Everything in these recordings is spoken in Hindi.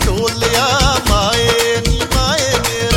टोलिया माए नी माए मेरा।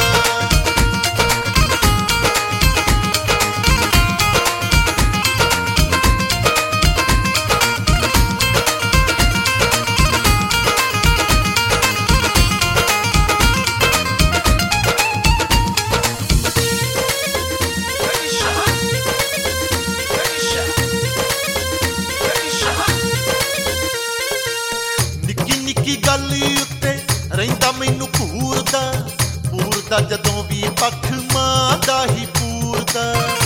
निक्की गल उत्ते रहिंदा मैनू घूरदा पूरदा जदों भी पख मां दा ही पूरदा।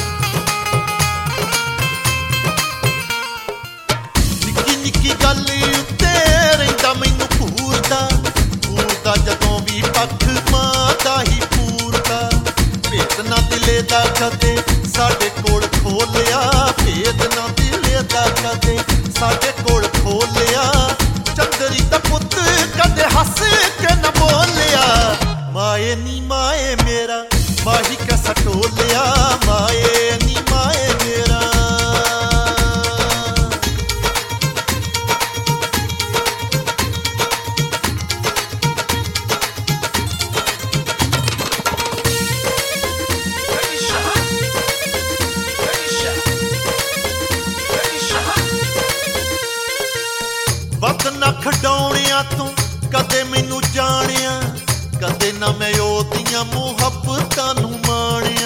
निक्की गल उत्ते रहिंदा मैनू घूरदा पूरदा जदों भी पख मां दा ही पूरदा। भेद ना दिले दा कदे साडे कोल खोलिया, भेद ना दिले दा कदे साडे कोल खोलिया। चंदरी दा पुत कदे हस के न बोलिया माए नी माए मेरा, माही कैसा टोलिया माए नी माए मेरा। वक्त ना खडौणिया तू कदे मैनू जानिया, कदे ना मैं ओदियां मुहब्बतां नू माणिया।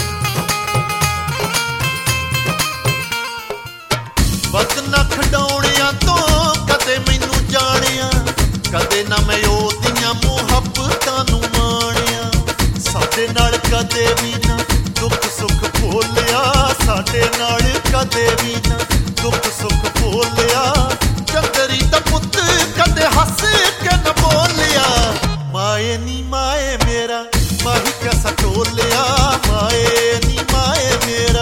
वक्त ना खडौणिया तो कदे मैनू जानिया, कदे ना मैं ओदियां मुहब्बतां नू माणिया। साडे नाल कदे भी ना दुख सुख भोलिया, साडे नाल कदे भी ना दुख सुख भोलिया। चंदरी दा पुत कदे हस के न बोलिया माए नी माए मेरा, माही कैसा टोलिया माए नी माए मेरा।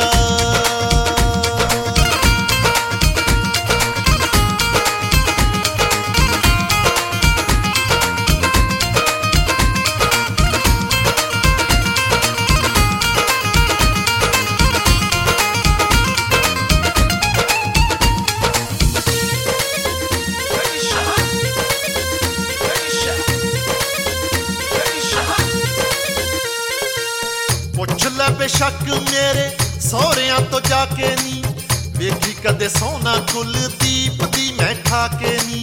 पुछ लै बेशक मेरे सौहरियां तो जाके नी, वेखी कदे सोना कुलदीप दी मैं खाके नी।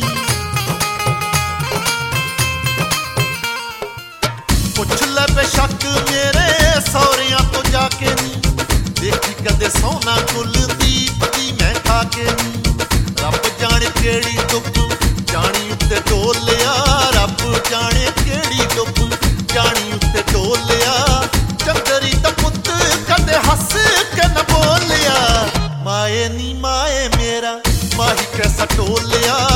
पुछ लै बेशक मेरे सौहरियां तो जाके नी, वेखी कदे सोना कुलदीप दी मैं खाके नी। रब जाने केड़ी दुख जानी उत्ते टोलिया, रब जाने केड़ी दुख जानी उत्ते टोलिया। चंदरी दा पुत कदे हस के न बोलिया माए नी माए मेरा, माही कैसा टोलिया